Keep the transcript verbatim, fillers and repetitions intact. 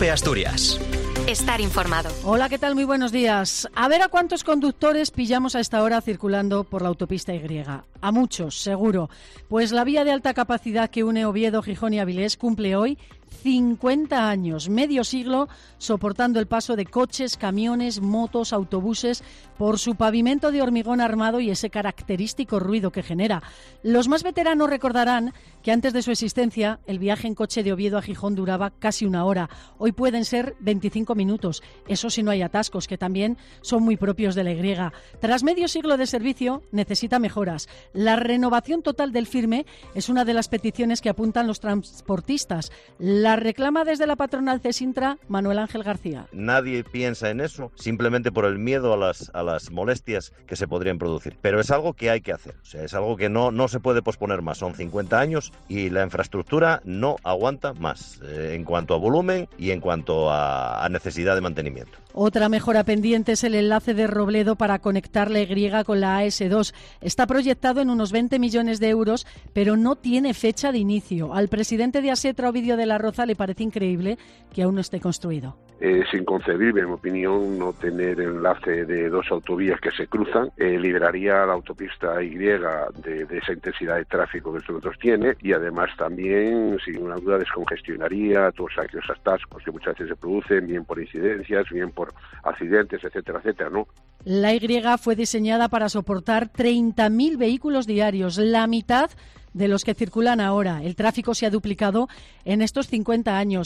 COPE Asturias. Estar informado. Hola, ¿qué tal? Muy buenos días. A ver a cuántos conductores pillamos a esta hora circulando por la autopista Y. A muchos, seguro. Pues la vía de alta capacidad que une Oviedo, Gijón y Avilés cumple hoy cincuenta años, medio siglo, soportando el paso de coches, camiones, motos, autobuses por su pavimento de hormigón armado y ese característico ruido que genera. Los más veteranos recordarán que antes de su existencia el viaje en coche de Oviedo a Gijón duraba casi una hora. Hoy pueden ser veinticinco minutos, eso si no hay atascos, que también son muy propios de la Y. Tras medio siglo de servicio, necesita mejoras. La renovación total del firme es una de las peticiones que apuntan los transportistas. La reclama desde la patronal Cesintra Manuel Ángel García. Nadie piensa en eso simplemente por el miedo a las, a las molestias que se podrían producir. Pero es algo que hay que hacer. O sea, es algo que no, no se puede posponer más. Son cincuenta años y la infraestructura no aguanta más eh, en cuanto a volumen y en cuanto a, a necesidad de mantenimiento. Otra mejora pendiente es el enlace de Robledo para conectar la Y con la A ese dos. Está proyectado en unos veinte millones de euros, pero no tiene fecha de inicio. Al presidente de Asetra, Ovidio de la Roza, le parece increíble que aún no esté construido. Es inconcebible, en mi opinión, no tener enlace de dos autovías que se cruzan. Eh, liberaría la autopista Y de, de esa intensidad de tráfico que nosotros tiene y además también, sin ninguna duda, descongestionaría todos aquellos atascos que muchas veces se producen, bien por incidencias, bien por accidentes, etcétera, etcétera, ¿no? La Y fue diseñada para soportar treinta mil vehículos diarios, la mitad de los que circulan ahora. El tráfico se ha duplicado en estos cincuenta años.